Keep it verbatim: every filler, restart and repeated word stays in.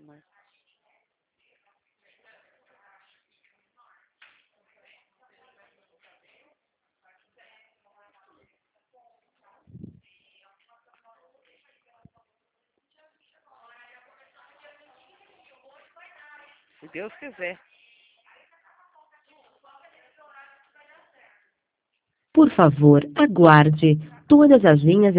Mas... Se Deus quiser. Por favor, aguarde. Todas as linhas